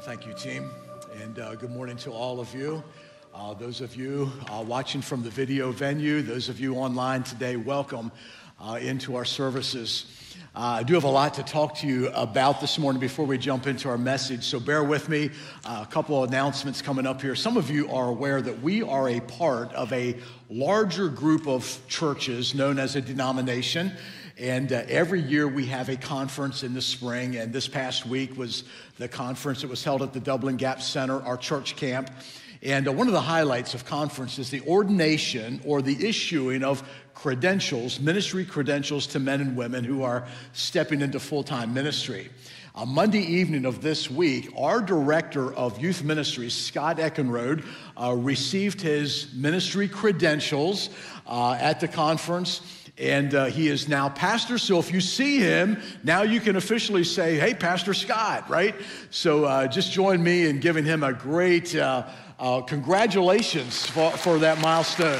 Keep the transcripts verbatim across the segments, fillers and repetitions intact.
Thank you, team, and uh, good morning to all of you. Uh, those of you uh, watching from the video venue, those of you online today, welcome uh, into our services. Uh, I do have a lot to talk to you about this morning before we jump into our message, so bear with me. Uh, a couple of announcements coming up here. Some of you are aware that we are a part of a larger group of churches known as a denomination. And uh, every year we have a conference in the spring, and this past week was the conference that was held at the Dublin Gap Center, our church camp. And uh, one of the highlights of conference is the ordination or the issuing of credentials, ministry credentials to men and women who are stepping into full-time ministry. On Monday evening of this week, our director of youth ministries, Scott Eckenrode, uh, received his ministry credentials uh, at the conference. And uh, he is now pastor, so if you see him, now you can officially say, hey, Pastor Scott, right? So uh, just join me in giving him a great uh, uh, congratulations for, for that milestone.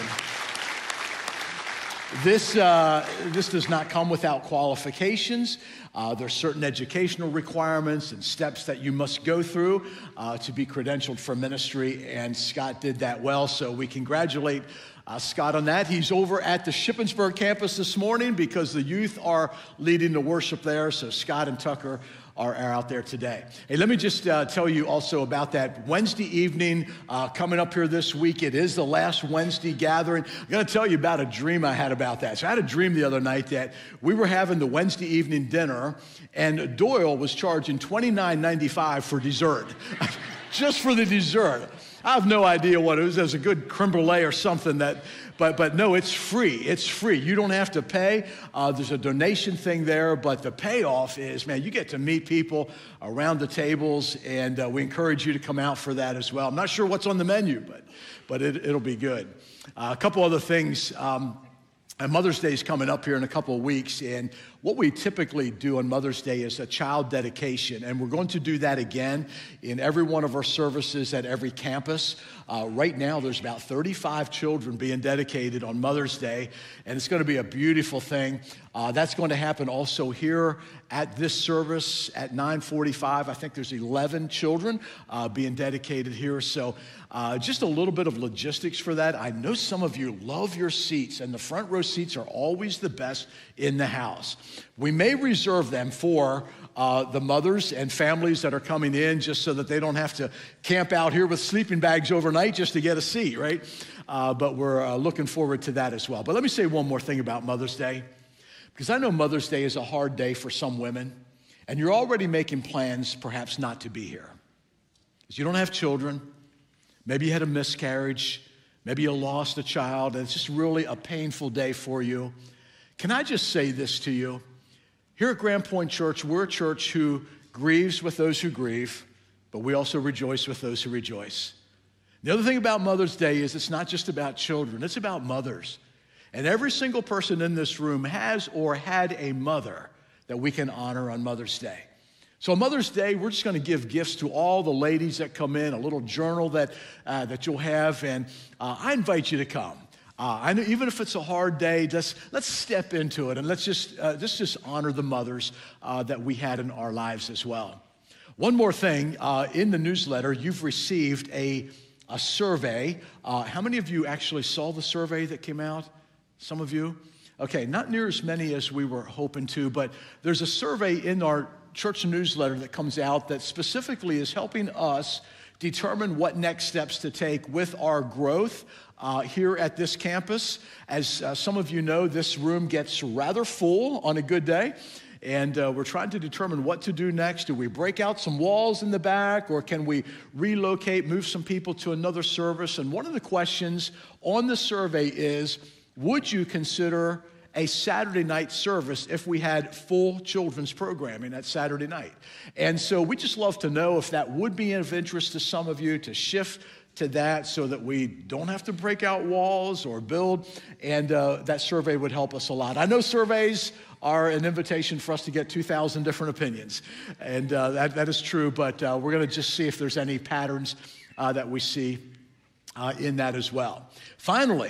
This, uh, this does not come without qualifications. Uh, there's certain educational requirements and steps that you must go through uh, to be credentialed for ministry, and Scott did that well, so we congratulate Uh, Scott on that. He's over at the Shippensburg campus this morning because the youth are leading the worship there, so Scott and Tucker are, are out there today. Hey, let me just uh, tell you also about that Wednesday evening uh, coming up here this week. It is the last Wednesday gathering. I'm going to tell you about a dream I had about that. So I had a dream the other night that we were having the Wednesday evening dinner, and Doyle was charging twenty-nine ninety-five for dessert, just for the dessert. I have no idea what it was. There's a good creme brulee or something that, but but no, it's free. It's free. You don't have to pay. Uh, there's a donation thing there, but the payoff is, man, you get to meet people around the tables, and uh, we encourage you to come out for that as well. I'm not sure what's on the menu, but but it, it'll be good. Uh, a couple other things. Um, And Mother's Day is coming up here in a couple of weeks, and what we typically do on Mother's Day is a child dedication, and we're going to do that again in every one of our services at every campus. Uh, right now, there's about thirty-five children being dedicated on Mother's Day, and it's going to be a beautiful thing. Uh, that's going to happen also here at this service at nine forty-five. I think there's eleven children uh, being dedicated here, so uh, just a little bit of logistics for that. I know some of you love your seats, and the front row seats are always the best in the house. We may reserve them for uh, the mothers and families that are coming in, just so that they don't have to camp out here with sleeping bags overnight just to get a seat, right? Uh, but we're uh, looking forward to that as well. But let me say one more thing about Mother's Day, because I know Mother's Day is a hard day for some women, and you're already making plans perhaps not to be here. Because you don't have children, maybe you had a miscarriage, maybe you lost a child, and it's just really a painful day for you. Can I just say this to you? Here at Grand Point Church, we're a church who grieves with those who grieve, but we also rejoice with those who rejoice. The other thing about Mother's Day is it's not just about children, it's about mothers. And every single person in this room has or had a mother that we can honor on Mother's Day. So on Mother's Day, we're just going to give gifts to all the ladies that come in, a little journal that uh, that you'll have, and uh, I invite you to come. Uh, I know even if it's a hard day, let's, let's step into it, and let's just, uh, let's just honor the mothers uh, that we had in our lives as well. One more thing, uh, in the newsletter, you've received a, a survey. Uh, how many of you actually saw the survey that came out? Some of you? Okay, not near as many as we were hoping to, but there's a survey in our church newsletter that comes out that specifically is helping us determine what next steps to take with our growth uh, here at this campus. As uh, some of you know, this room gets rather full on a good day, and uh, we're trying to determine what to do next. Do we break out some walls in the back, or can we relocate, move some people to another service? And one of the questions on the survey is, would you consider a Saturday night service if we had full children's programming at Saturday night? And so we just love to know if that would be of interest to some of you, to shift to that so that we don't have to break out walls or build, and uh, that survey would help us a lot. I know surveys are an invitation for us to get two thousand different opinions, and uh, that, that is true, but uh, we're gonna just see if there's any patterns uh, that we see uh, in that as well. Finally,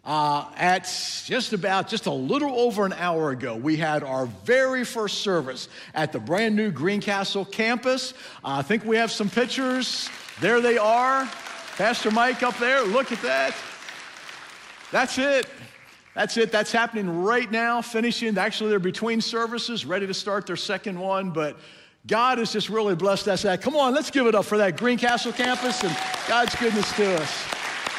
Uh, at just about, just a little over an hour ago, we had our very first service at the brand new Greencastle campus. Uh, I think we have some pictures. There they are. Pastor Mike up there, look at that. That's it. That's it. That's happening right now, finishing. Actually, they're between services, ready to start their second one, but God has just really blessed us. Come on, let's give it up for that Greencastle campus and God's goodness to us.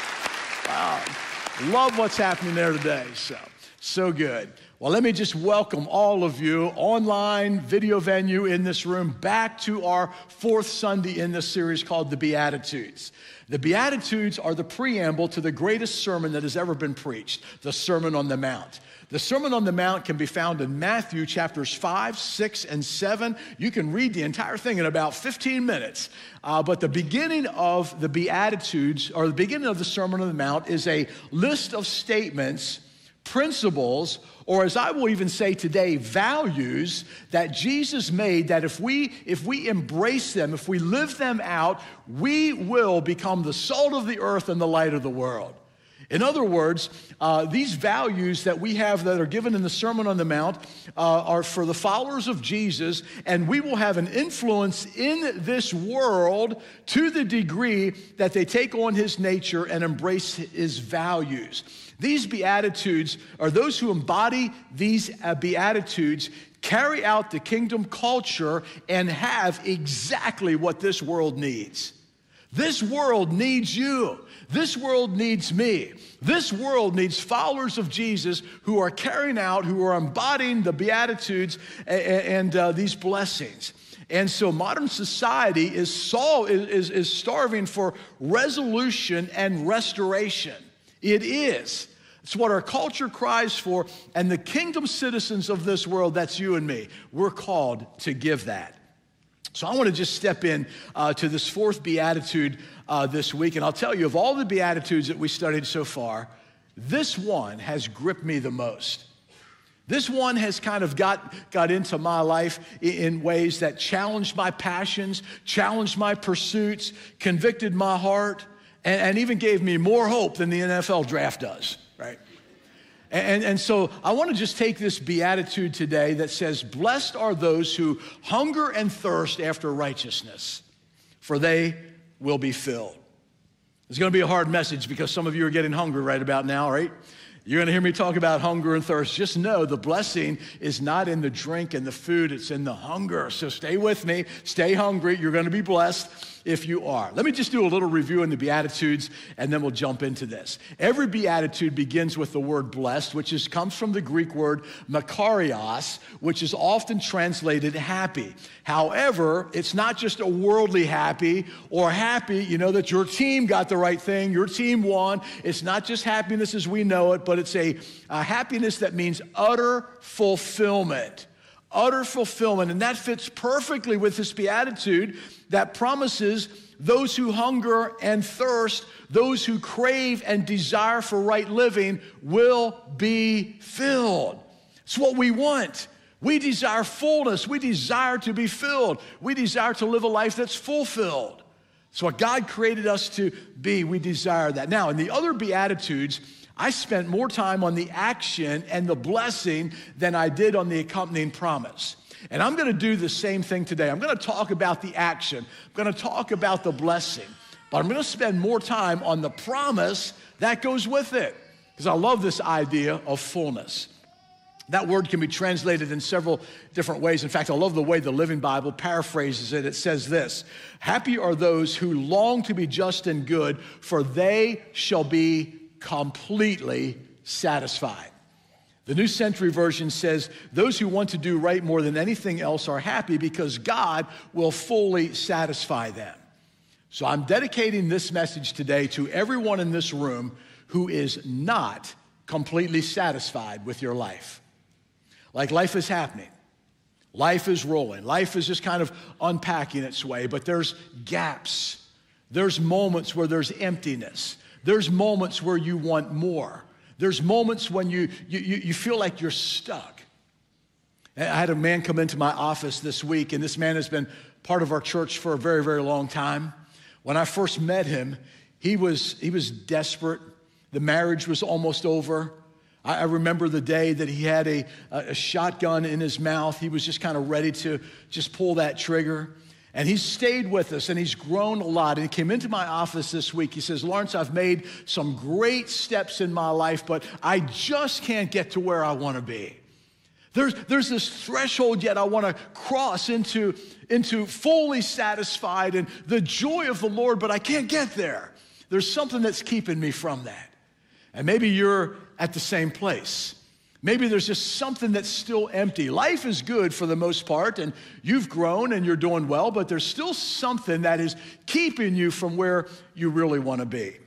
Wow. Love what's happening there today. So, so good. Well, let me just welcome all of you online, video venue in this room back to our fourth Sunday in this series called The Beatitudes. The Beatitudes are the preamble to the greatest sermon that has ever been preached, the Sermon on the Mount. The Sermon on the Mount can be found in Matthew chapters five, six, and seven. You can read the entire thing in about fifteen minutes. Uh, but the beginning of the Beatitudes, or the beginning of the Sermon on the Mount, is a list of statements, principles, or as I will even say today, values that Jesus made that if we, if we embrace them, if we live them out, we will become the salt of the earth and the light of the world. In other words, uh, these values that we have that are given in the Sermon on the Mount uh, are for the followers of Jesus, and we will have an influence in this world to the degree that they take on his nature and embrace his values. These Beatitudes, or those who embody these uh, Beatitudes, carry out the kingdom culture and have exactly what this world needs. This world needs you. This world needs me. This world needs followers of Jesus who are carrying out, who are embodying the Beatitudes and, and uh, these blessings. And so modern society is, sol- is, is starving for resolution and restoration. It is. It's what our culture cries for. And the kingdom citizens of this world, that's you and me, we're called to give that. So I want to just step in uh, to this fourth Beatitude uh, this week. And I'll tell you, of all the Beatitudes that we studied so far, this one has gripped me the most. This one has kind of got, got into my life in, in ways that challenged my passions, challenged my pursuits, convicted my heart, and, and even gave me more hope than the N F L draft does, right? And, and so I want to just take this beatitude today that says, blessed are those who hunger and thirst after righteousness, for they will be filled. It's going to be a hard message because some of you are getting hungry right about now, right? You're going to hear me talk about hunger and thirst. Just know the blessing is not in the drink and the food, it's in the hunger. So stay with me, stay hungry. You're going to be blessed if you are. Let me just do a little review in the Beatitudes, and then we'll jump into this. Every Beatitude begins with the word blessed, which is, comes from the Greek word makarios, which is often translated happy. However, it's not just a worldly happy or happy, you know, that your team got the right thing, your team won. It's not just happiness as we know it, but it's a, a happiness that means utter fulfillment. Utter fulfillment, and that fits perfectly with this beatitude that promises those who hunger and thirst, those who crave and desire for right living will be filled. It's what we want. We desire fullness. We desire to be filled. We desire to live a life that's fulfilled. It's what God created us to be. We desire that. Now, in the other beatitudes, I spent more time on the action and the blessing than I did on the accompanying promise. And I'm going to do the same thing today. I'm going to talk about the action. I'm going to talk about the blessing. But I'm going to spend more time on the promise that goes with it, because I love this idea of fullness. That word can be translated in several different ways. In fact, I love the way the Living Bible paraphrases it. It says this: happy are those who long to be just and good, for they shall be completely satisfied. The New Century Version says, those who want to do right more than anything else are happy because God will fully satisfy them. So I'm dedicating this message today to everyone in this room who is not completely satisfied with your life. Like life is happening. Life is rolling. Life is just kind of unpacking its way, but there's gaps. There's moments where there's emptiness. There's moments where you want more. There's moments when you, you, you feel like you're stuck. I had a man come into my office this week, and this man has been part of our church for a very, very long time. When I first met him, he was, he was desperate. The marriage was almost over. I remember the day that he had a, a shotgun in his mouth. He was just kind of ready to just pull that trigger. And he's stayed with us, and he's grown a lot. And he came into my office this week. He says, Lawrence, I've made some great steps in my life, but I just can't get to where I want to be. There's, there's this threshold yet I want to cross into, into fully satisfied and the joy of the Lord, but I can't get there. There's something that's keeping me from that. And maybe you're at the same place. Maybe there's just something that's still empty. Life is good for the most part, and you've grown and you're doing well, but there's still something that is keeping you from where you really want to be.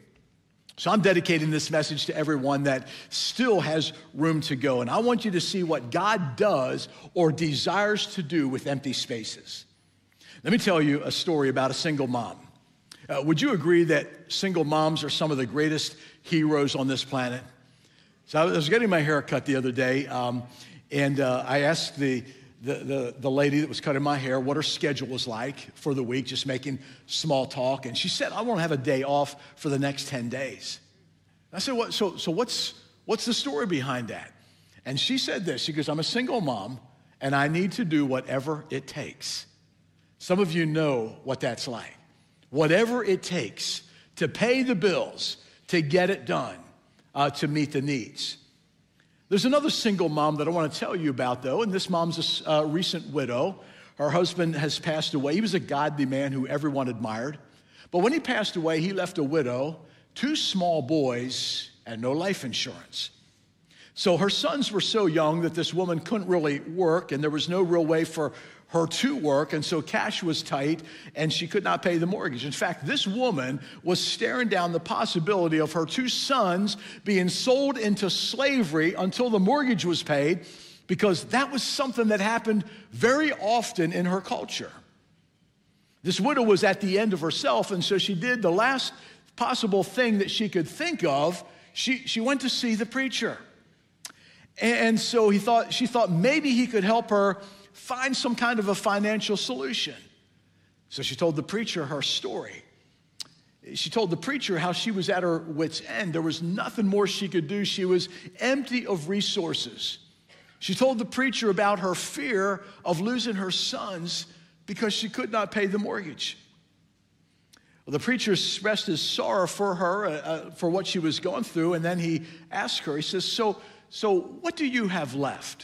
So I'm dedicating this message to everyone that still has room to go, and I want you to see what God does or desires to do with empty spaces. Let me tell you a story about a single mom. Uh, would you agree that single moms are some of the greatest heroes on this planet? So I was getting my hair cut the other day, um, and uh, I asked the, the, the, the lady that was cutting my hair what her schedule was like for the week, just making small talk. And she said, I want to have a day off for the next ten days. I said, what, so, so what's, what's the story behind that? And she said this. She goes, I'm a single mom, and I need to do whatever it takes. Some of you know what that's like. Whatever it takes to pay the bills, to get it done. Uh, to meet the needs. There's another single mom that I want to tell you about, though, and this mom's a uh, recent widow. Her husband has passed away. He was a godly man who everyone admired. But when he passed away, he left a widow, two small boys, and no life insurance. So her sons were so young that this woman couldn't really work, and there was no real way for her to work, and so cash was tight, and she could not pay the mortgage. In fact, this woman was staring down the possibility of her two sons being sold into slavery until the mortgage was paid, because that was something that happened very often in her culture. This widow was at the end of herself, and so she did the last possible thing that she could think of. She, she went to see the preacher. And so he thought, she thought maybe he could help her find some kind of a financial solution. So she told the preacher her story. She told the preacher how she was at her wit's end. There was nothing more she could do. She was empty of resources. She told the preacher about her fear of losing her sons because she could not pay the mortgage. Well, the preacher expressed his sorrow for her, uh, for what she was going through, and then he asked her, he says, so, so what do you have left?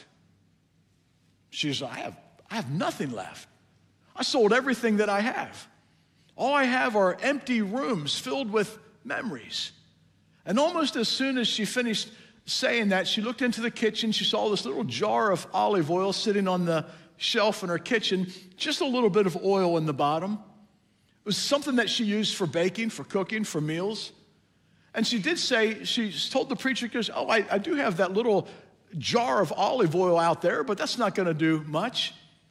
She says, I have, I have nothing left. I sold everything that I have. All I have are empty rooms filled with memories. And almost as soon as she finished saying that, she looked into the kitchen. She saw this little jar of olive oil sitting on the shelf in her kitchen, just a little bit of oil in the bottom. It was something that she used for baking, for cooking, for meals. And she did say, she told the preacher, goes, oh, I, I do have that little jar of olive oil out there, but that's not going to do much.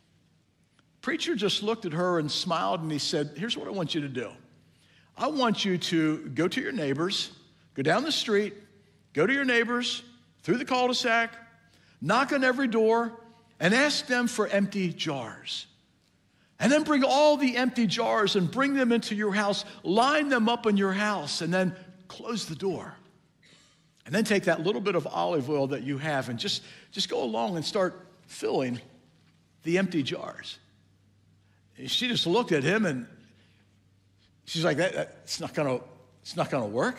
Preacher just looked at her and smiled, and he said, here's what I want you to do. I want you to go to your neighbors, go down the street, go to your neighbors, through the cul-de-sac, knock on every door, and ask them for empty jars. And then bring all the empty jars and bring them into your house, line them up in your house, and then close the door. And then take that little bit of olive oil that you have and just, just go along and start filling the empty jars. And she just looked at him and she's like, that, that, it's not gonna, it's not gonna work.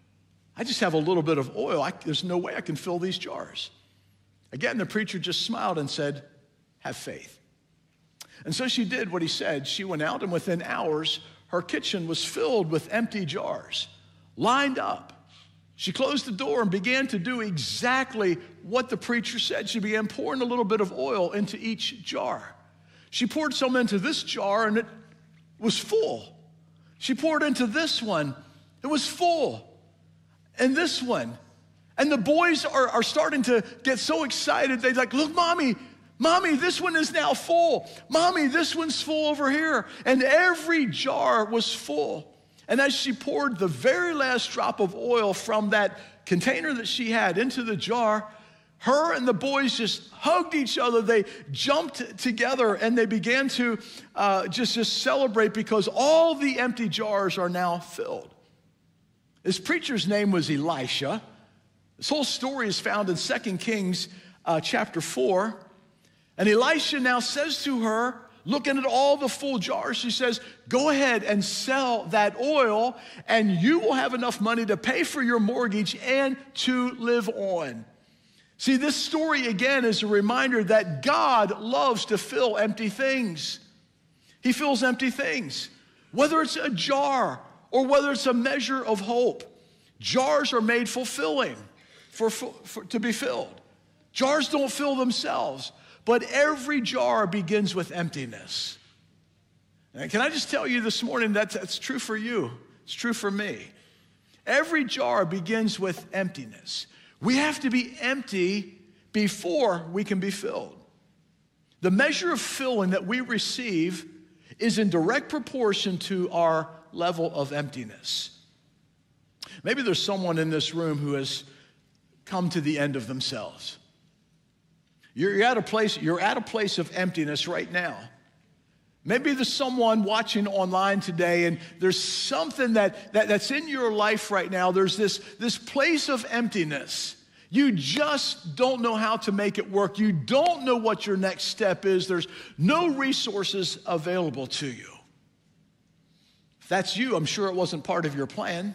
I just have a little bit of oil. I, there's no way I can fill these jars. Again, the preacher just smiled and said, have faith. And so she did what he said. She went out, and within hours, her kitchen was filled with empty jars, lined up. She closed the door and began to do exactly what the preacher said. She began pouring a little bit of oil into each jar. She poured some into this jar, and it was full. She poured into this one. It was full. And this one. And the boys are, are starting to get so excited. They're like, look, Mommy, Mommy, this one is now full. Mommy, this one's full over here. And every jar was full. And as she poured the very last drop of oil from that container that she had into the jar, her and the boys just hugged each other. They jumped together and they began to uh, just, just celebrate because all the empty jars are now filled. This preacher's name was Elisha. This whole story is found in Second Kings uh, chapter four. And Elisha now says to her, looking at all the full jars, she says, go ahead and sell that oil and you will have enough money to pay for your mortgage and to live on. See, this story again is a reminder that God loves to fill empty things. He fills empty things, whether it's a jar or whether it's a measure of hope. Jars are made fulfilling for, for to be filled. Jars don't fill themselves, but every jar begins with emptiness. And can I just tell you this morning that that's true for you? It's true for me. Every jar begins with emptiness. We have to be empty before we can be filled. The measure of filling that we receive is in direct proportion to our level of emptiness. Maybe there's someone in this room who has come to the end of themselves. You're at a place, you're at a place of emptiness right now. Maybe there's someone watching online today and there's something that, that, that's in your life right now. There's this, this place of emptiness. You just don't know how to make it work. You don't know what your next step is. There's no resources available to you. If that's you, I'm sure it wasn't part of your plan.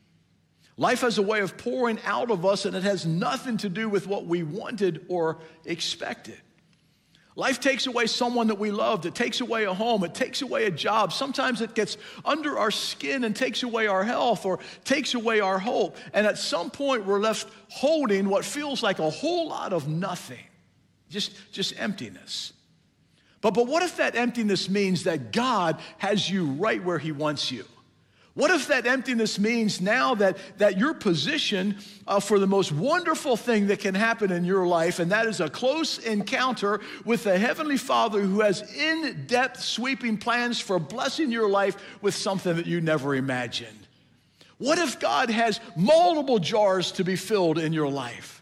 Life has a way of pouring out of us, and it has nothing to do with what we wanted or expected. Life takes away someone that we loved. It takes away a home. It takes away a job. Sometimes it gets under our skin and takes away our health or takes away our hope. And at some point, we're left holding what feels like a whole lot of nothing, just, just emptiness. But, but what if that emptiness means that God has you right where he wants you? What if that emptiness means now that, that you're positioned uh, for the most wonderful thing that can happen in your life, and that is a close encounter with the Heavenly Father who has in-depth sweeping plans for blessing your life with something that you never imagined? What if God has multiple jars to be filled in your life?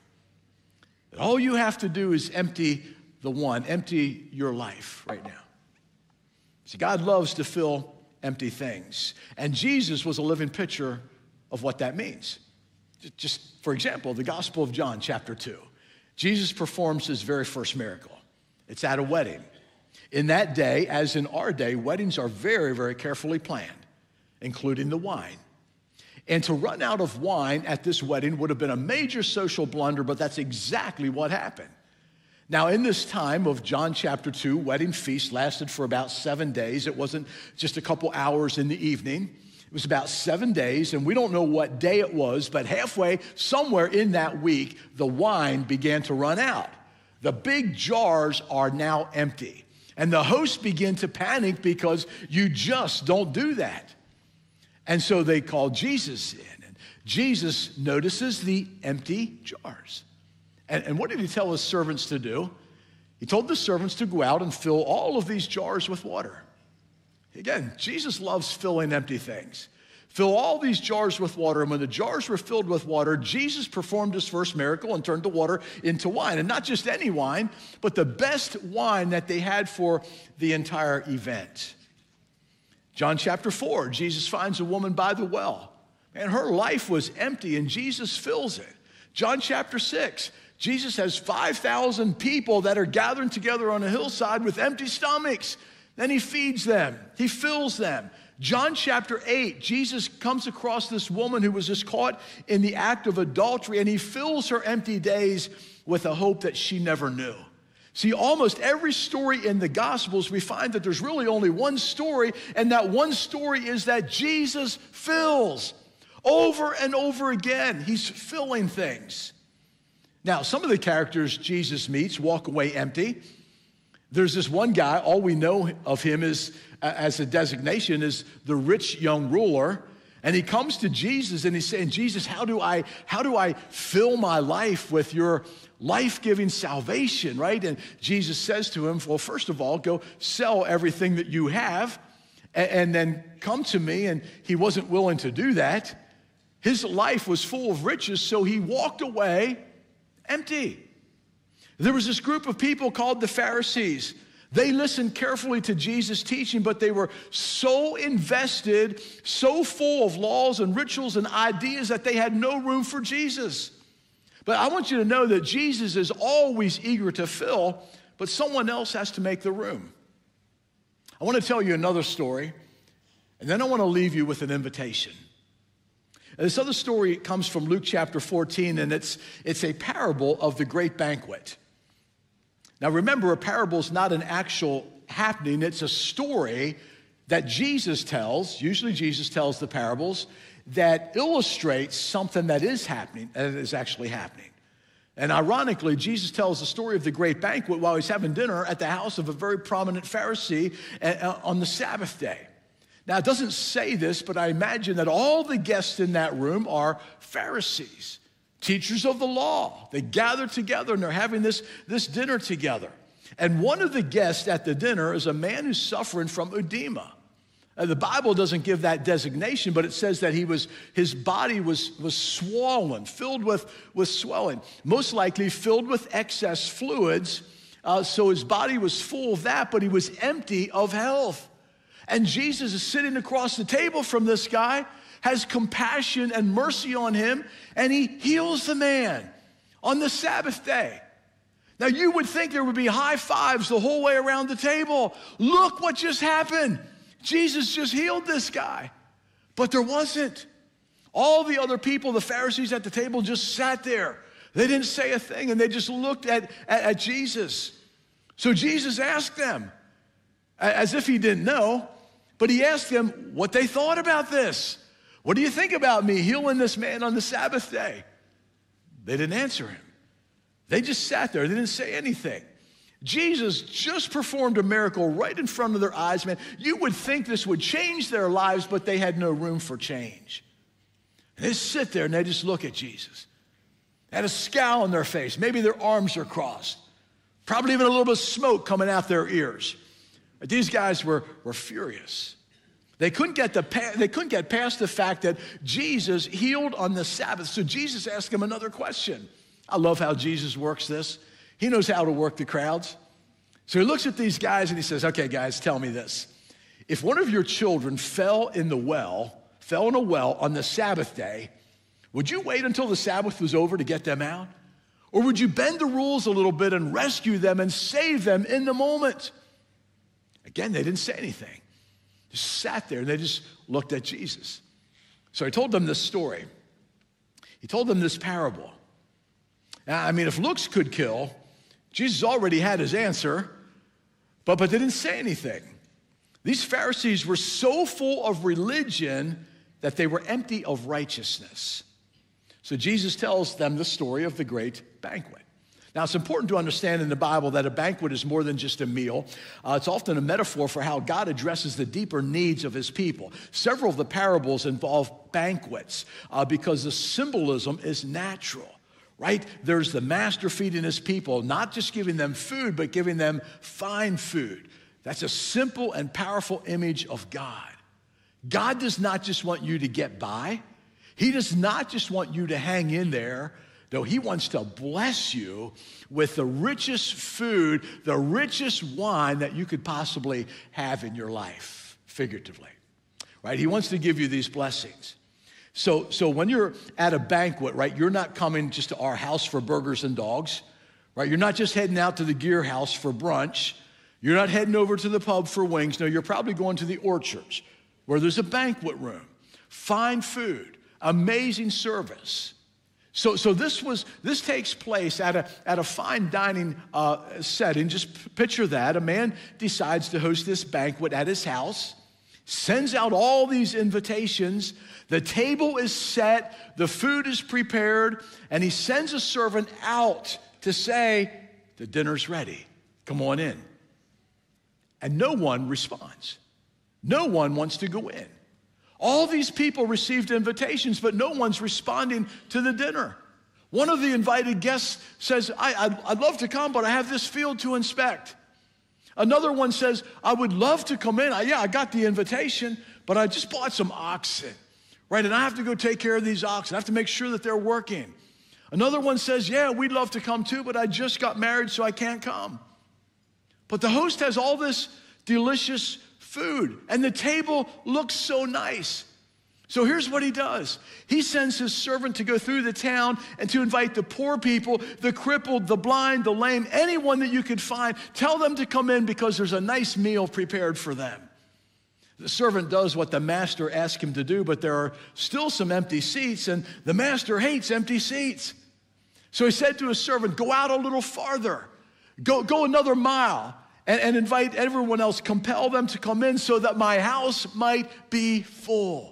All you have to do is empty the one, empty your life right now. See, God loves to fill empty things. And Jesus was a living picture of what that means. Just for example, the Gospel of John, chapter two. Jesus performs his very first miracle. It's at a wedding. In that day, as in our day, weddings are very, very carefully planned, including the wine. And to run out of wine at this wedding would have been a major social blunder, but that's exactly what happened. Now, in this time of John chapter two, wedding feast lasted for about seven days. It wasn't just a couple hours in the evening. It was about seven days, and we don't know what day it was, but halfway, somewhere in that week, the wine began to run out. The big jars are now empty, and the hosts begin to panic because you just don't do that. And so they call Jesus in, and Jesus notices the empty jars. And, and what did he tell his servants to do? He told the servants to go out and fill all of these jars with water. Again, Jesus loves filling empty things. Fill all these jars with water. And when the jars were filled with water, Jesus performed his first miracle and turned the water into wine. And not just any wine, but the best wine that they had for the entire event. John chapter four, Jesus finds a woman by the well. And her life was empty, and Jesus fills it. John chapter six, Jesus has five thousand people that are gathering together on a hillside with empty stomachs. Then he feeds them. He fills them. John chapter eight, Jesus comes across this woman who was just caught in the act of adultery, and he fills her empty days with a hope that she never knew. See, almost every story in the Gospels, we find that there's really only one story, and that one story is that Jesus fills over and over again. He's filling things. Now, some of the characters Jesus meets walk away empty. There's this one guy, all we know of him is, uh, as a designation, is the rich young ruler. And he comes to Jesus and he's saying, Jesus, how do I, how do I fill my life with your life-giving salvation, right? And Jesus says to him, well, first of all, go sell everything that you have and, and then come to me. And he wasn't willing to do that. His life was full of riches, so he walked away empty. There was this group of people called the Pharisees. They listened carefully to Jesus' teaching, but they were so invested, so full of laws and rituals and ideas that they had no room for Jesus. But I want you to know that Jesus is always eager to fill, but someone else has to make the room. I want to tell you another story, and then I want to leave you with an invitation. And this other story comes from Luke chapter fourteen, and it's, it's a parable of the great banquet. Now remember, a parable is not an actual happening, it's a story that Jesus tells, usually Jesus tells the parables, that illustrates something that is happening, and is actually happening. And ironically, Jesus tells the story of the great banquet while he's having dinner at the house of a very prominent Pharisee on the Sabbath day. Now, it doesn't say this, but I imagine that all the guests in that room are Pharisees, teachers of the law. They gather together and they're having this, this dinner together. And one of the guests at the dinner is a man who's suffering from edema. Uh, the Bible doesn't give that designation, but it says that he was, his body was, was swollen, filled with, with swelling, most likely filled with excess fluids. Uh, so his body was full of that, but he was empty of health. And Jesus is sitting across the table from this guy, has compassion and mercy on him, and he heals the man on the Sabbath day. Now, you would think there would be high fives the whole way around the table. Look what just happened. Jesus just healed this guy. But there wasn't. All the other people, the Pharisees at the table, just sat there. They didn't say a thing, and they just looked at, at, at Jesus. So Jesus asked them, as if he didn't know, but he asked them what they thought about this. What do you think about me healing this man on the Sabbath day? They didn't answer him. They just sat there. They didn't say anything. Jesus just performed a miracle right in front of their eyes, man. You would think this would change their lives, but they had no room for change. And they sit there and they just look at Jesus. They had a scowl on their face. Maybe their arms are crossed. Probably even a little bit of smoke coming out their ears. But these guys were, were furious. They couldn't get the they couldn't get past the fact that Jesus healed on the Sabbath. So Jesus asked them another question. I love how Jesus works this. He knows how to work the crowds. So he looks at these guys and he says, okay, guys, tell me this. If one of your children fell in the well, fell in a well on the Sabbath day, would you wait until the Sabbath was over to get them out? Or would you bend the rules a little bit and rescue them and save them in the moment? Again, they didn't say anything. Just sat there and they just looked at Jesus. So he told them this story. He told them this parable. Now, I mean, if looks could kill, Jesus already had his answer, but, but they didn't say anything. These Pharisees were so full of religion that they were empty of righteousness. So Jesus tells them the story of the great banquet. Now, it's important to understand in the Bible that a banquet is more than just a meal. Uh, it's often a metaphor for how God addresses the deeper needs of his people. Several of the parables involve banquets uh, because the symbolism is natural, right? There's the master feeding his people, not just giving them food, but giving them fine food. That's a simple and powerful image of God. God does not just want you to get by. He does not just want you to hang in there. No, he wants to bless you with the richest food, the richest wine that you could possibly have in your life, figuratively, right? He wants to give you these blessings. So, so when you're at a banquet, right, you're not coming just to our house for burgers and dogs, right? You're not just heading out to the Gear House for brunch. You're not heading over to the pub for wings. No, you're probably going to the Orchards, where there's a banquet room, fine food, amazing service. So, so this was this takes place at a at a fine dining uh, setting. Just picture that. A man decides to host this banquet at his house, sends out all these invitations. The table is set, the food is prepared, and he sends a servant out to say, the dinner's ready. Come on in. And no one responds. No one wants to go in. All these people received invitations, but no one's responding to the dinner. One of the invited guests says, I, I'd, I'd love to come, but I have this field to inspect. Another one says, I would love to come in. I, yeah, I got the invitation, but I just bought some oxen, right? And I have to go take care of these oxen. I have to make sure that they're working. Another one says, yeah, we'd love to come too, but I just got married, so I can't come. But the host has all this delicious food, and the table looks so nice. So here's what he does. He sends his servant to go through the town and to invite the poor people, the crippled, the blind, the lame, anyone that you could find. Tell them to come in because there's a nice meal prepared for them. The servant does what the master asked him to do, but there are still some empty seats, and the master hates empty seats. So he said to his servant, go out a little farther, go, go another mile, and, and invite everyone else, compel them to come in so that my house might be full.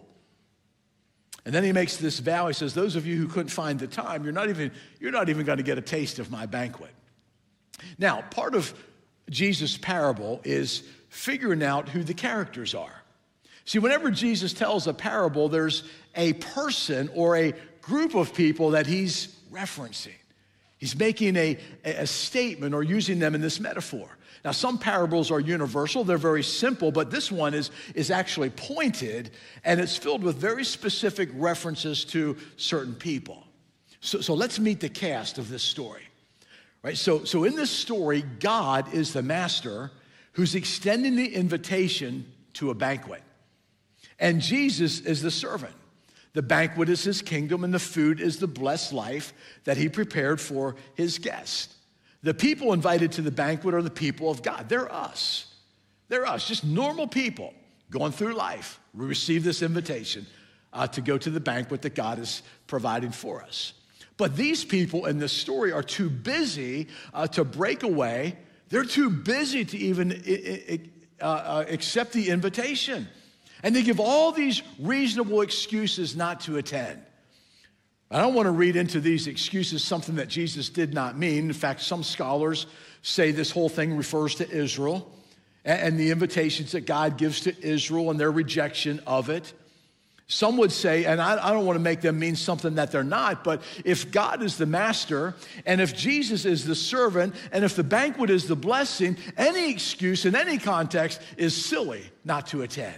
And then he makes this vow. He says, those of you who couldn't find the time, you're not even, you're not even going to get a taste of my banquet. Now, part of Jesus' parable is figuring out who the characters are. See, whenever Jesus tells a parable, there's a person or a group of people that he's referencing. He's making a, a statement or using them in this metaphor. Now, some parables are universal. They're very simple, but this one is, is actually pointed, and it's filled with very specific references to certain people. So, so let's meet the cast of this story. Right? So, so in this story, God is the master who's extending the invitation to a banquet. And Jesus is the servant. The banquet is his kingdom, and the food is the blessed life that he prepared for his guest. The people invited to the banquet are the people of God. They're us. They're us, just normal people going through life. We receive this invitation uh, to go to the banquet that God is providing for us. But these people in this story are too busy uh, to break away. They're too busy to even uh, uh, accept the invitation. And they give all these reasonable excuses not to attend. I don't want to read into these excuses something that Jesus did not mean. In fact, some scholars say this whole thing refers to Israel and the invitations that God gives to Israel and their rejection of it. Some would say, and I, I don't want to make them mean something that they're not, but if God is the master, and if Jesus is the servant, and if the banquet is the blessing, any excuse in any context is silly not to attend.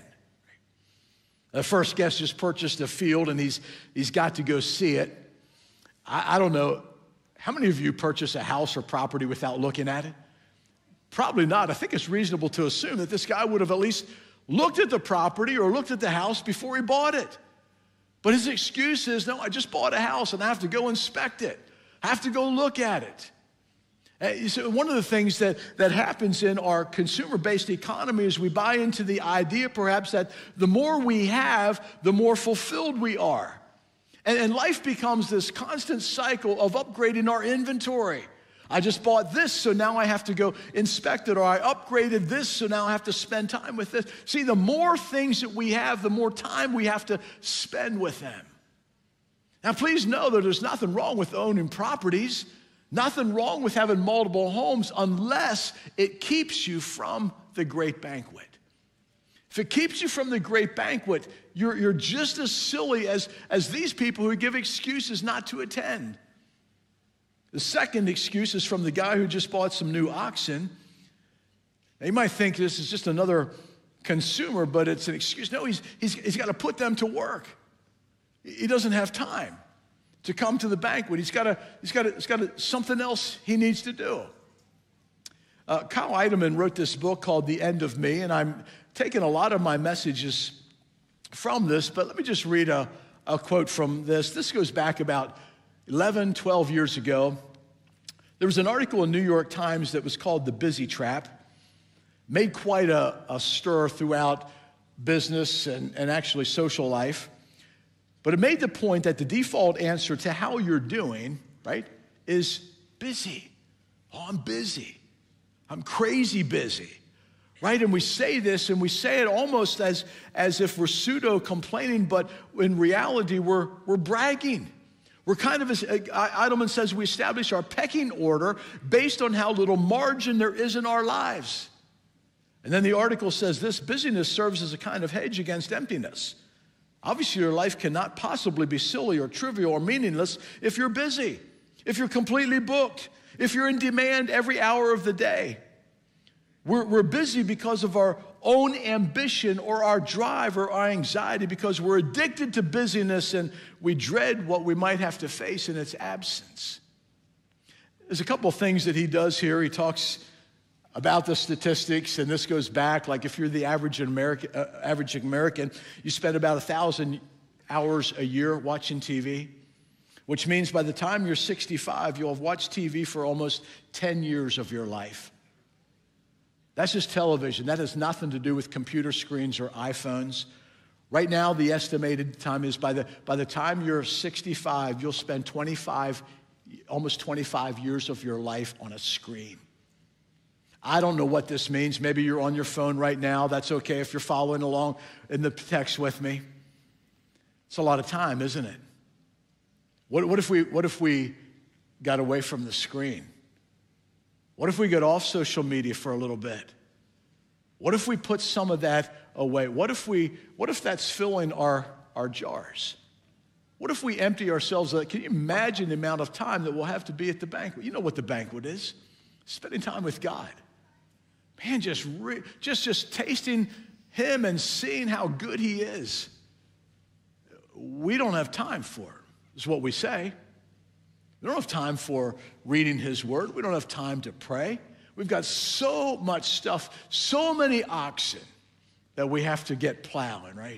The first guest just purchased a field, and he's, he's got to go see it. I, I don't know, how many of you purchase a house or property without looking at it? Probably not. I think it's reasonable to assume that this guy would have at least looked at the property or looked at the house before he bought it. But his excuse is, no, I just bought a house, and I have to go inspect it. I have to go look at it. Uh, so one of the things that, that happens in our consumer-based economy is we buy into the idea perhaps that the more we have, the more fulfilled we are. And, and life becomes this constant cycle of upgrading our inventory. I just bought this, so now I have to go inspect it, or I upgraded this, so now I have to spend time with this. See, the more things that we have, the more time we have to spend with them. Now, please know that there's nothing wrong with owning properties. Nothing wrong with having multiple homes unless it keeps you from the great banquet. If it keeps you from the great banquet, you're, you're just as silly as, as these people who give excuses not to attend. The second excuse is from the guy who just bought some new oxen. Now, you might think this is just another consumer, but it's an excuse. No, he's, he's, he's got to put them to work. He doesn't have time to come to the banquet. He's got to, he's got to, he's got to, something else he needs to do. Uh, Kyle Idleman wrote this book called The End of Me, and I'm taking a lot of my messages from this, but let me just read a, a quote from this. This goes back about eleven, twelve years ago. There was an article in New York Times that was called The Busy Trap. Made quite a, a stir throughout business and, and actually social life. But it made the point that the default answer to how you're doing, right, is busy. Oh, I'm busy. I'm crazy busy, right? And we say this, and we say it almost as, as if we're pseudo-complaining, but in reality, we're, we're bragging. We're kind of, as Idleman says, we establish our pecking order based on how little margin there is in our lives. And then the article says this: busyness serves as a kind of hedge against emptiness. Obviously, your life cannot possibly be silly or trivial or meaningless if you're busy, if you're completely booked, if you're in demand every hour of the day. We're, we're busy because of our own ambition or our drive or our anxiety, because we're addicted to busyness and we dread what we might have to face in its absence. There's a couple of things that he does here. He talks about the statistics, and this goes back, like if you're the average American, uh, average American, you spend about a thousand hours a year watching T V, which means by the time you're sixty-five, you'll have watched T V for almost ten years of your life. That's just television. That has nothing to do with computer screens or iPhones. Right now, the estimated time is by the, by the time you're sixty-five, you'll spend twenty-five, almost twenty-five years of your life on a screen. I don't know what this means. Maybe you're on your phone right now. That's okay if you're following along in the text with me. It's a lot of time, isn't it? What, what if we, what if we got away from the screen? What if we got off social media for a little bit? What if we put some of that away? What if we, what if that's filling our, our jars? What if we empty ourselves out? Can you imagine the amount of time that we'll have to be at the banquet? You know what the banquet is. Spending time with God. Man, just, re- just, just tasting him and seeing how good he is. We don't have time for it, is what we say. We don't have time for reading his word. We don't have time to pray. We've got so much stuff, so many oxen that we have to get plowing, right?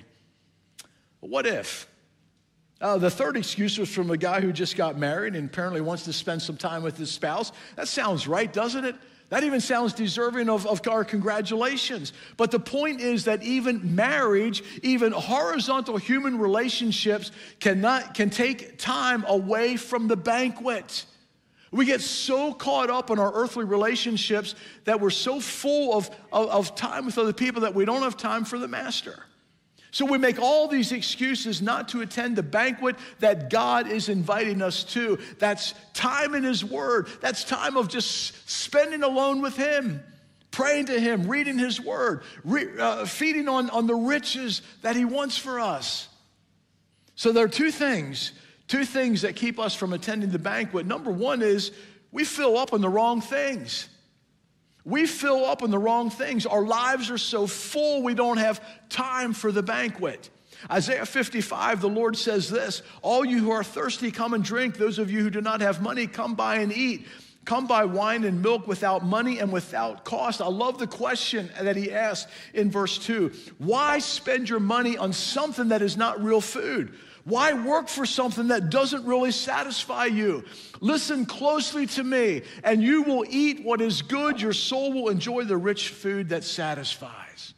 But what if? Uh, the third excuse was from a guy who just got married and apparently wants to spend some time with his spouse. That sounds right, doesn't it? That even sounds deserving of, of our congratulations. But the point is that even marriage, even horizontal human relationships cannot, can take time away from the banquet. We get so caught up in our earthly relationships that we're so full of, of, of time with other people that we don't have time for the master. So we make all these excuses not to attend the banquet that God is inviting us to. That's time in his word. That's time of just spending alone with him, praying to him, reading his word, re, uh, feeding on, on the riches that he wants for us. So there are two things, two things that keep us from attending the banquet. Number one is we fill up on the wrong things. We fill up on the wrong things. Our lives are so full, we don't have time for the banquet. Isaiah fifty-five, the Lord says this, all you who are thirsty, come and drink. Those of you who do not have money, come buy and eat. Come buy wine and milk without money and without cost. I love the question that he asked in verse two. Why spend your money on something that is not real food? Why work for something that doesn't really satisfy you? Listen closely to me, and you will eat what is good. Your soul will enjoy the rich food that satisfies.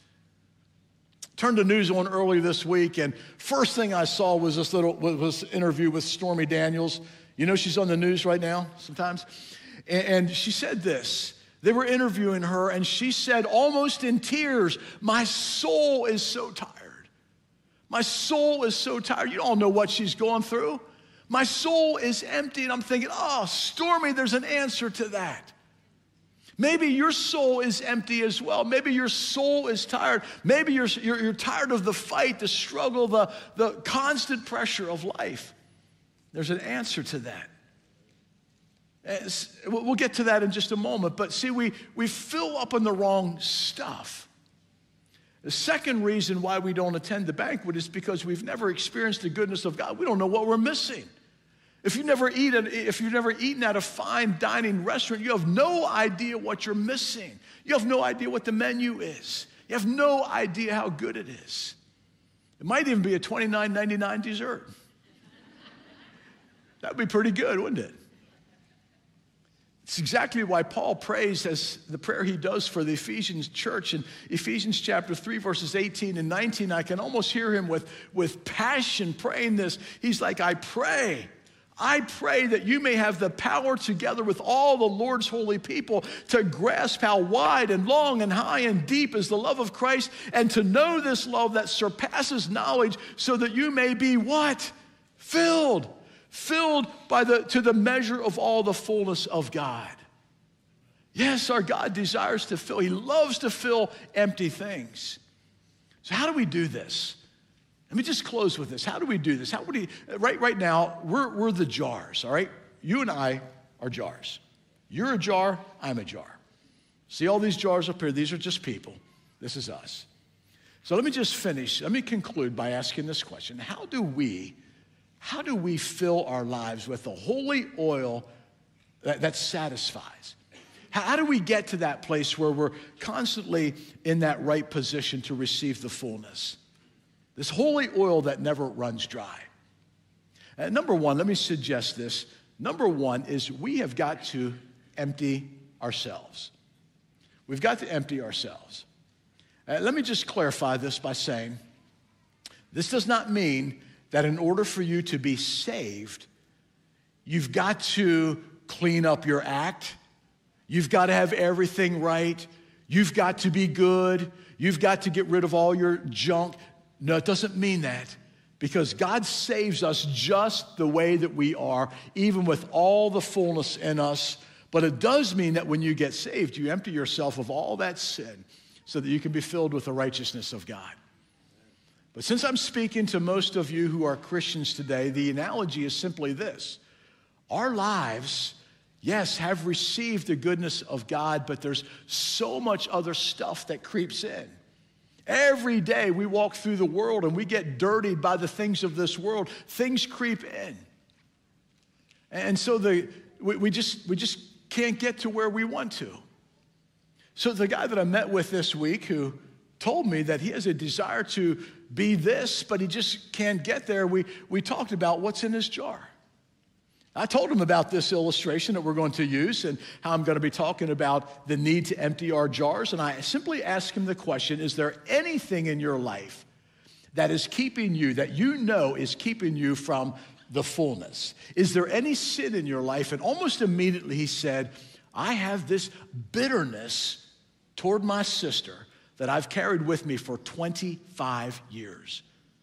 Turned to News One earlier this week, and first thing I saw was this little was this interview with Stormy Daniels. You know she's on the news right now sometimes. And she said this. They were interviewing her, and she said, almost in tears, my soul is so tired. My soul is so tired. You all know what she's going through. My soul is empty, and I'm thinking, oh, Stormy, there's an answer to that. Maybe your soul is empty as well. Maybe your soul is tired. Maybe you're, you're, you're tired of the fight, the struggle, the, the constant pressure of life. There's an answer to that. We'll get to that in just a moment, but see, we, we fill up on the wrong stuff. The second reason why we don't attend the banquet is because we've never experienced the goodness of God. We don't know what we're missing. If you've never eaten, if you've never eaten at a fine dining restaurant, you have no idea what you're missing. You have no idea what the menu is. You have no idea how good it is. It might even be a twenty-nine ninety-nine dessert. That'd be pretty good, wouldn't it? It's exactly why Paul prays as the prayer he does for the Ephesians church. In Ephesians chapter three, verses eighteen and nineteen, I can almost hear him with, with passion praying this. He's like, I pray, I pray that you may have the power together with all the Lord's holy people to grasp how wide and long and high and deep is the love of Christ, and to know this love that surpasses knowledge, so that you may be what? Filled. Filled by the, to the measure of all the fullness of God. Yes, our God desires to fill. He loves to fill empty things. So how do we do this? Let me just close with this. How do we do this? How would he, right, right now, we're, we're the jars, all right? You and I are jars. You're a jar, I'm a jar. See all these jars up here? These are just people. This is us. So let me just finish. Let me conclude by asking this question. How do we How do we fill our lives with the holy oil that, that satisfies? how do we get to that place where we're constantly in that right position to receive the fullness? This holy oil that never runs dry. Uh, number one, let me suggest this. Number one is we have got to empty ourselves. We've got to empty ourselves. Uh, let me just clarify this by saying, this does not mean that in order for you to be saved, you've got to clean up your act. You've got to have everything right. You've got to be good. You've got to get rid of all your junk. No, it doesn't mean that, because God saves us just the way that we are, even with all the fullness in us. But it does mean that when you get saved, you empty yourself of all that sin so that you can be filled with the righteousness of God. But since I'm speaking to most of you who are Christians today, the analogy is simply this. Our lives, yes, have received the goodness of God, but there's so much other stuff that creeps in. Every day we walk through the world and we get dirtied by the things of this world. Things creep in. And so the, we, we, just, we just can't get to where we want to. So the guy that I met with this week who told me that he has a desire to be this, but he just can't get there, we, we talked about what's in his jar. I told him about this illustration that we're going to use and how I'm going to be talking about the need to empty our jars. And I simply asked him the question, is there anything in your life that is keeping you, that you know is keeping you from the fullness? Is there any sin in your life? And almost immediately he said, I have this bitterness toward my sister that I've carried with me for twenty-five years.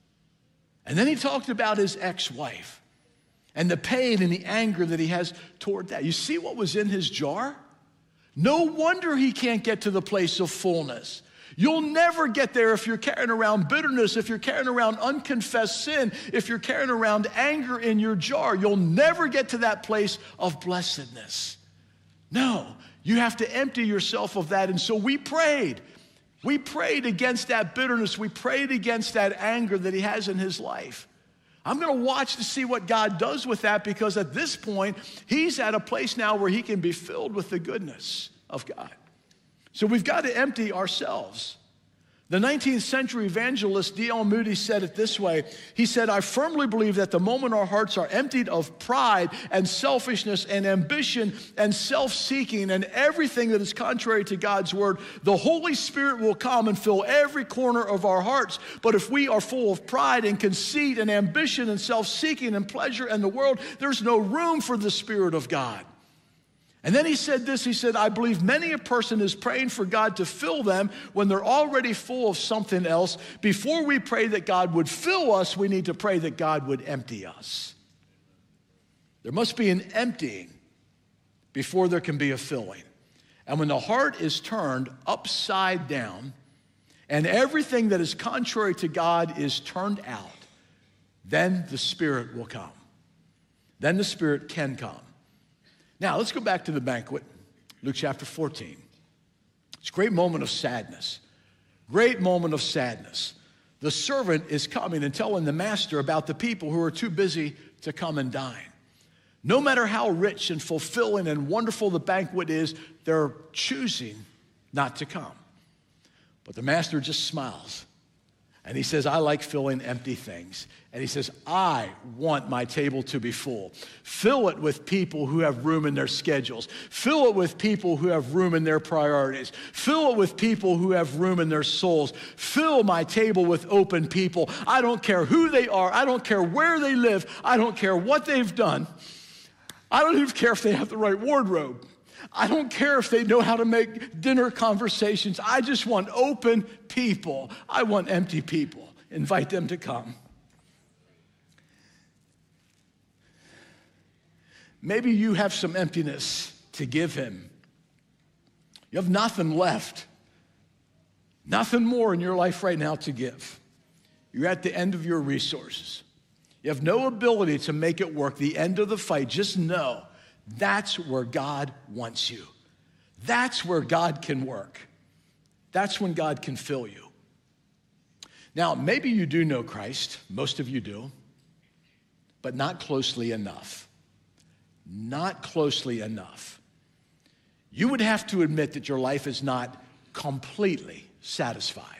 And then he talked about his ex-wife and the pain and the anger that he has toward that. You see what was in his jar? No wonder he can't get to the place of fullness. You'll never get there if you're carrying around bitterness, if you're carrying around unconfessed sin, if you're carrying around anger in your jar. You'll never get to that place of blessedness. No, you have to empty yourself of that. And so we prayed. We prayed against that bitterness. We prayed against that anger that he has in his life. I'm going to watch to see what God does with that, because at this point, he's at a place now where he can be filled with the goodness of God. So we've got to empty ourselves. The nineteenth century evangelist D L Moody said it this way. He said, I firmly believe that the moment our hearts are emptied of pride and selfishness and ambition and self-seeking and everything that is contrary to God's word, the Holy Spirit will come and fill every corner of our hearts. But if we are full of pride and conceit and ambition and self-seeking and pleasure and the world, there's no room for the Spirit of God. And then he said this, he said, I believe many a person is praying for God to fill them when they're already full of something else. Before we pray that God would fill us, we need to pray that God would empty us. There must be an emptying before there can be a filling. And when the heart is turned upside down and everything that is contrary to God is turned out, then the Spirit will come. Then the Spirit can come. Now, let's go back to the banquet, Luke chapter fourteen. It's a great moment of sadness. Great moment of sadness. The servant is coming and telling the master about the people who are too busy to come and dine. No matter how rich and fulfilling and wonderful the banquet is, they're choosing not to come. But the master just smiles. And he says, I like filling empty things. And he says, I want my table to be full. Fill it with people who have room in their schedules. Fill it with people who have room in their priorities. Fill it with people who have room in their souls. Fill my table with open people. I don't care who they are. I don't care where they live. I don't care what they've done. I don't even care if they have the right wardrobe. I don't care if they know how to make dinner conversations. I just want open people. I want empty people. Invite them to come. Maybe you have some emptiness to give him. You have nothing left. Nothing more in your life right now to give. You're at the end of your resources. You have no ability to make it work. The end of the fight. Just know that's where God wants you. That's where God can work. That's when God can fill you. Now, maybe you do know Christ. Most of you do. But not closely enough. Not closely enough. you would have to admit that your life is not completely satisfied.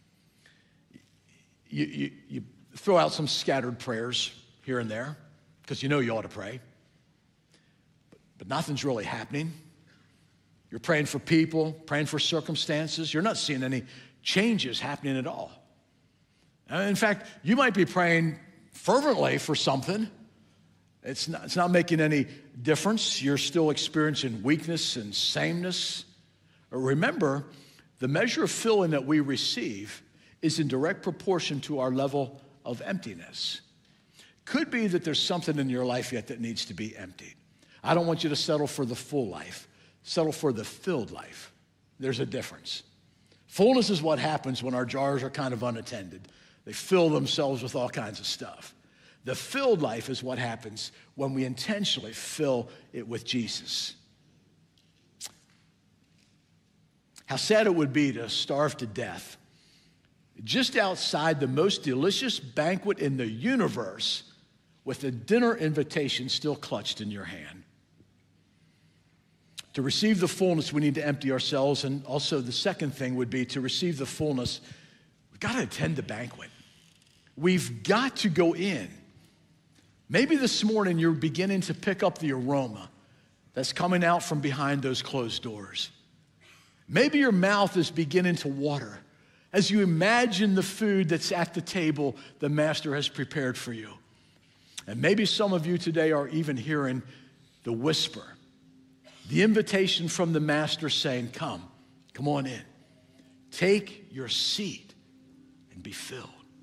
You, you, you throw out some scattered prayers here and there because you know you ought to pray, but, but nothing's really happening. You're praying for people, praying for circumstances. You're not seeing any changes happening at all. In fact, you might be praying fervently for something. It's not, it's not making any difference. You're still experiencing weakness and sameness. Remember, the measure of filling that we receive is in direct proportion to our level of emptiness. Could be that there's something in your life yet that needs to be emptied. I don't want you to settle for the full life. Settle for the filled life. There's a difference. Fullness is what happens when our jars are kind of unattended. They fill themselves with all kinds of stuff. The filled life is what happens when we intentionally fill it with Jesus. How sad it would be to starve to death just outside the most delicious banquet in the universe with a dinner invitation still clutched in your hand. To receive the fullness, we need to empty ourselves, and also the second thing would be to receive the fullness, we've got to attend the banquet. We've got to go in. Maybe this morning you're beginning to pick up the aroma that's coming out from behind those closed doors. Maybe your mouth is beginning to water as you imagine the food that's at the table the Master has prepared for you. And maybe some of you today are even hearing the whisper, the invitation from the Master saying, come, come on in. Take your seat and be filled.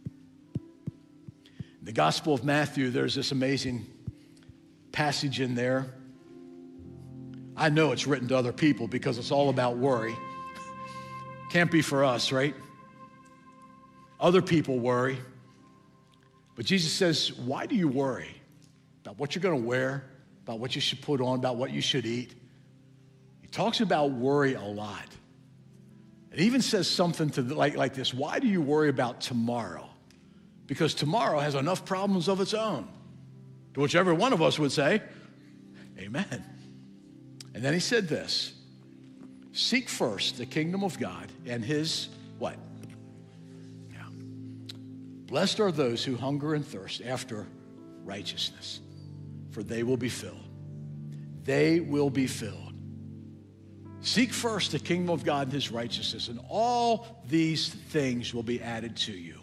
In the Gospel of Matthew, there's this amazing passage in there. I know it's written to other people because it's all about worry. Can't be for us, right? Other people worry. But Jesus says, why do you worry about what you're going to wear, about what you should put on, about what you should eat? He talks about worry a lot. It even says something to the, like, like this, why do you worry about tomorrow? Because tomorrow has enough problems of its own. To which every one of us would say, amen. And then he said this, seek first the kingdom of God and his what? Yeah. Blessed are those who hunger and thirst after righteousness, for they will be filled. They will be filled. Seek first the kingdom of God and his righteousness, and all these things will be added to you.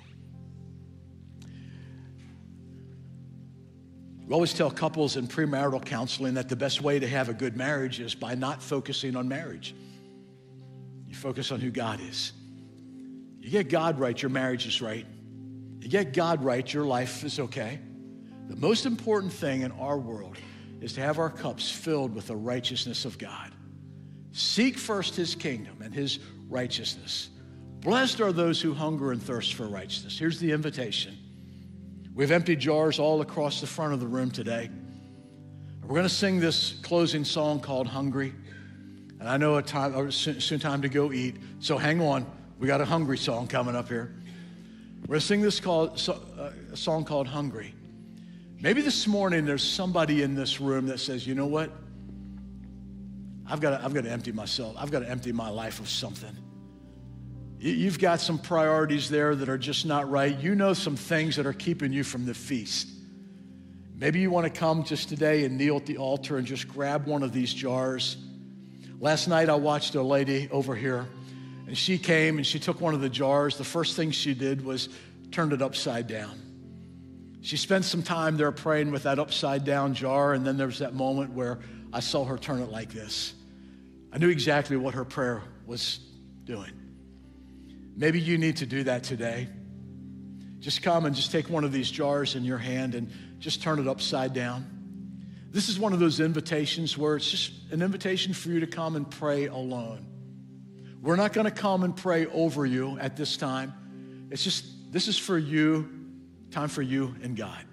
We always tell couples in premarital counseling that the best way to have a good marriage is by not focusing on marriage. You focus on who God is. You get God right, your marriage is right. You get God right, your life is okay. The most important thing in our world is to have our cups filled with the righteousness of God. Seek first his kingdom and his righteousness. Blessed are those who hunger and thirst for righteousness. Here's the invitation. We have empty jars all across the front of the room today. We're going to sing this closing song called Hungry. And I know it's time, soon, soon time to go eat, so hang on. We got a hungry song coming up here. We're going to sing this called, so, uh, a song called Hungry. Maybe this morning there's somebody in this room that says, you know what? I've got to, I've got to empty myself. I've got to empty my life of something. You've got some priorities there that are just not right. You know some things that are keeping you from the feast. Maybe you want to come just today and kneel at the altar and just grab one of these jars. Last night I watched a lady over here, and she came and she took one of the jars. The first thing she did was turned it upside down. She spent some time there praying with that upside down jar, and then there was that moment where I saw her turn it like this. I knew exactly what her prayer was doing. Maybe you need to do that today. Just come and just take one of these jars in your hand and just turn it upside down. This is one of those invitations where it's just an invitation for you to come and pray alone. We're not going to come and pray over you at this time. It's just, this is for you, time for you and God.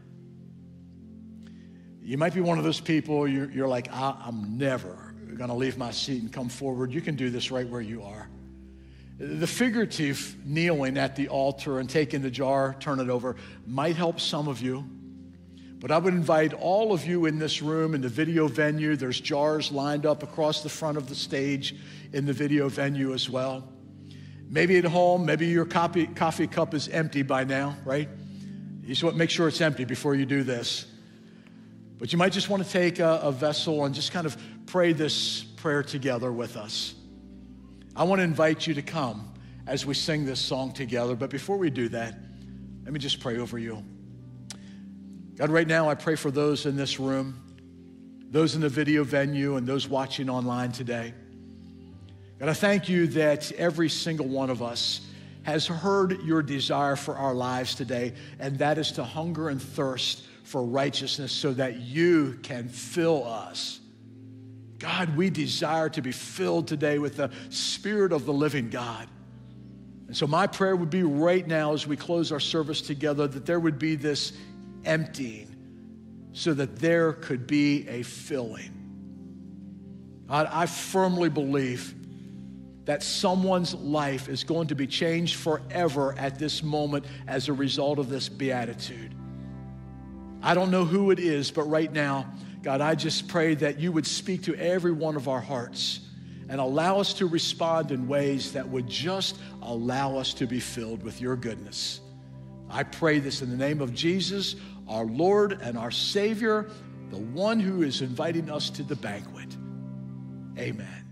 You might be one of those people, you're, you're like, I'm never going to leave my seat and come forward. You can do this right where you are. The figurative kneeling at the altar and taking the jar, turn it over, might help some of you. But I would invite all of you in this room, in the video venue. There's jars lined up across the front of the stage in the video venue as well. Maybe at home, maybe your coffee, coffee cup is empty by now, right? You just want to make sure it's empty before you do this. But you might just want to take a, a vessel and just kind of pray this prayer together with us. I want to invite you to come as we sing this song together. But before we do that, let me just pray over you. God, right now I pray for those in this room, those in the video venue, and those watching online today. God, I thank you that every single one of us has heard your desire for our lives today, and that is to hunger and thirst for righteousness so that you can fill us. God, we desire to be filled today with the Spirit of the living God. And so my prayer would be right now as we close our service together that there would be this emptying so that there could be a filling. God, I firmly believe that someone's life is going to be changed forever at this moment as a result of this beatitude. I don't know who it is, but right now, God, I just pray that you would speak to every one of our hearts and allow us to respond in ways that would just allow us to be filled with your goodness. I pray this in the name of Jesus, our Lord and our Savior, the one who is inviting us to the banquet. Amen.